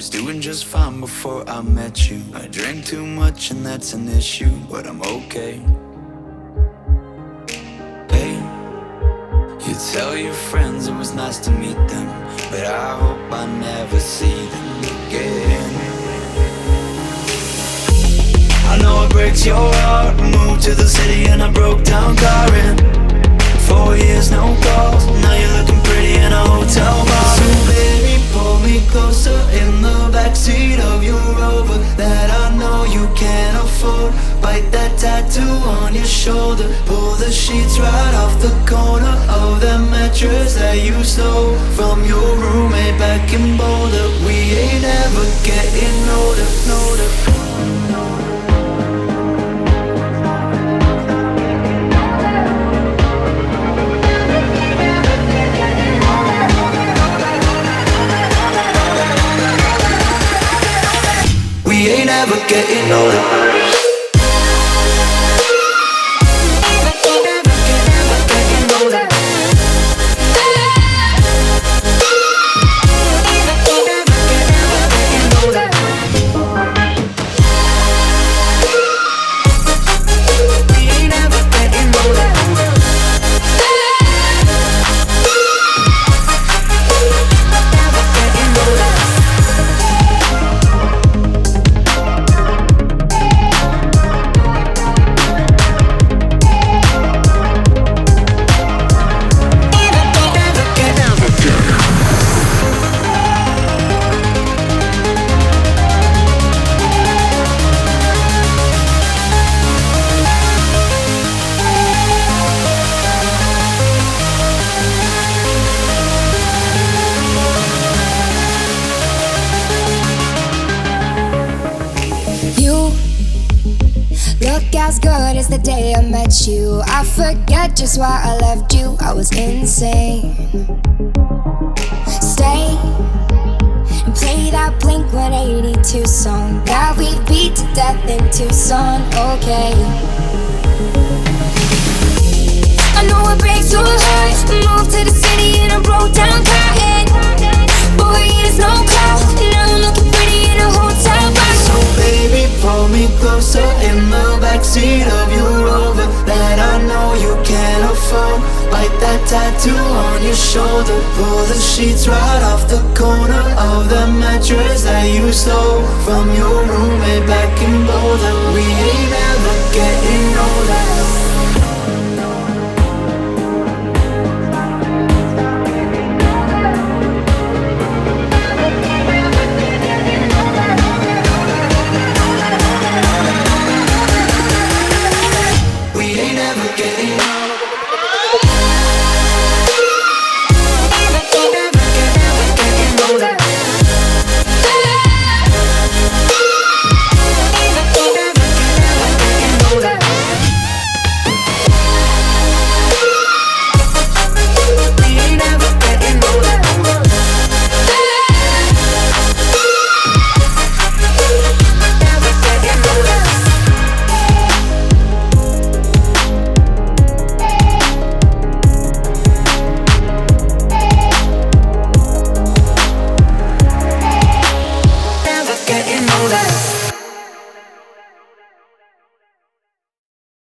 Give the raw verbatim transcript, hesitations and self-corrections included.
was doing just fine before I met you. I drink too much and that's an issue, but I'm okay. Hey, you tell your friends it was nice to meet them, but I hope I never see them again. I know it breaks your heart. Moved to the city and I broke down crying. Four years, no calls. Now you're looking pretty in a hotel bar. So baby, pull me closer in the backseat of your Rover that I know you can't afford. Bite that tattoo on your shoulder. Pull the sheets right off the corner of that mattress that you stole from your roommate back in Boulder. We ain't ever getting older, older. We ain't ever getting older. Look as good as the day I met you. I forget just why I left you. I was insane. Stay and play that Blink one eighty-two song that we beat to death in Tucson. Okay, I know it breaks your heart. Moved to the city and I broke down crying. Four years, no call. Now I'm looking pretty in a hotel bar. So baby, pull me closer in the backseat of your Rover that I know you can't afford. Bite that tattoo on your shoulder. Pull the sheets right off the corner of the mattress that you stole from your roommate back in Boulder. We ain't ever getting older.